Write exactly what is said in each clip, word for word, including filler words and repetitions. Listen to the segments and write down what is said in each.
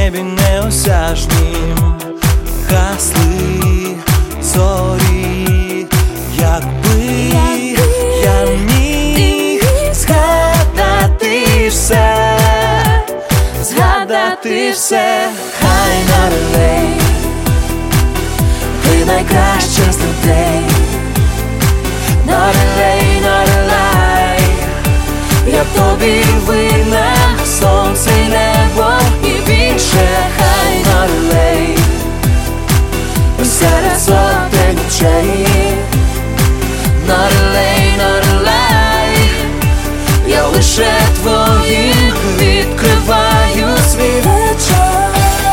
небі неосяжнім гасли зорі, якби я міг згадати все, згадати все. Хай нарелей, ти найкраща з людей. Нарелей, нарелей, я тобі винна, сонце й небо і більше. Хай нарелей, серед сотень очей. Нарелей, нарелей, я лише твоїм відкриваю свій вечір,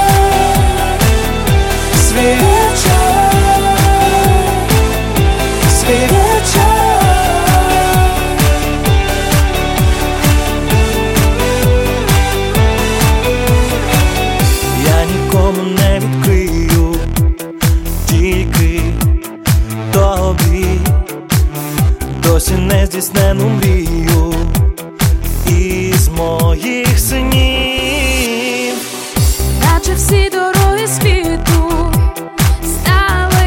свій вечір, свій вечір. Я нікому не відкрию, тільки тобі, досі не здійснену мрію із моїх снів. Наче всі дороги світу стали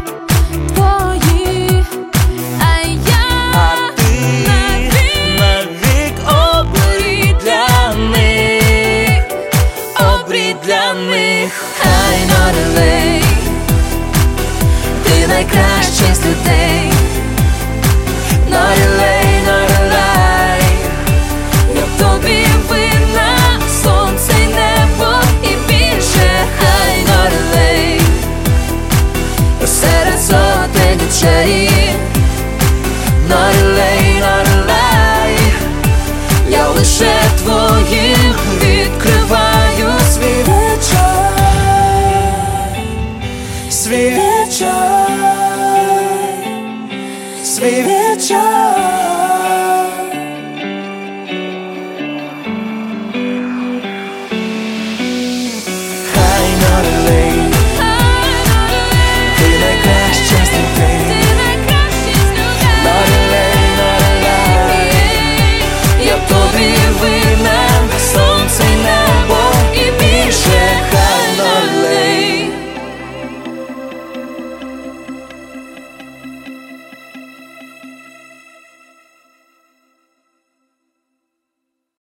твої, а я А ти навік, навік обрій для них, обрій для них. хай нарелей, ти найкращий з людей. Нарелей, нарелей, Я тобі винна, сонце й небо і більше. Хай нарелей, серед сотень очей. нарелей, нарелей, Я лише твоїм відкриваю свій вечір, свій вечір, свій вечір. Хай нарелей,